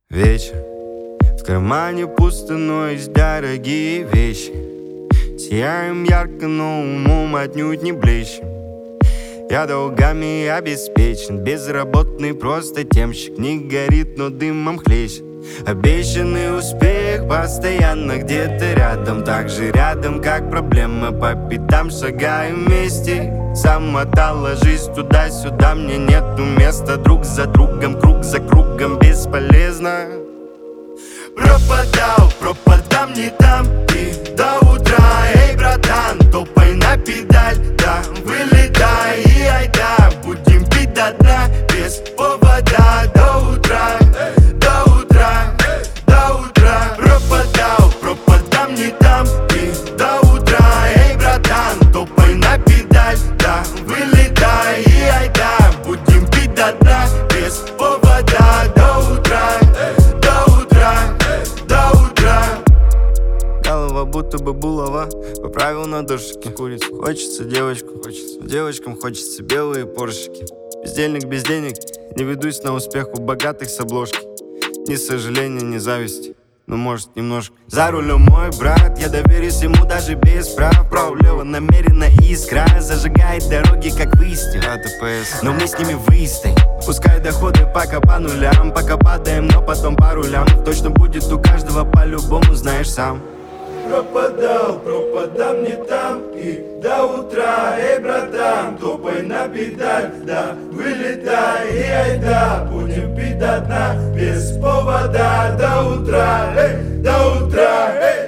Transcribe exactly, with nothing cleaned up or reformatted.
Вечер, в кармане пусто, но есть дорогие вещи. Сияем ярко, но умом отнюдь не блещем. Я долгами обеспечен, безработный просто темщик. Не горит, но дымом хлещет. Обещанный успех постоянно где-то рядом. Так же рядом, как проблемы, по пятам шагаем вместе. Замотала жизнь туда-сюда, мне нету места. Друг за другом, круг за кругом, бесполезно. Пропадал, пропадам не там и до утра. Эй, братан, топай на педаль, да, вылетай и айда. Будем пить до дна, без повода, до утра, до утра, до утра. Пропадал, пропадам не там и до утра. Эй, братан, топай на педаль, да, вылетай и айда. Будем пить до дна, без повода, до утра, до утра, до утра. Голова будто бы булава, поправил на душике. Курицу хочется девочку, хочется. Девочкам хочется белые поршики. Бездельник без денег, не ведусь на успех у богатых с обложки. Ни сожаления, ни зависти, но может немножко. За рулем мой брат, я доверюсь ему даже без прав. Право-лево намеренно искра зажигает дороги, как выстрел. Но мы с ними выстоим. Пускай доходы пока по нулям, пока падаем, но потом по рулям. Точно будет у каждого по-любому, знаешь сам. Пропадал, пропадам не там и до утра. Эй, братан, топай на педаль, да, вылетай и айда. Будем пить до дна, без повода, до утра, эй, до утра, эй.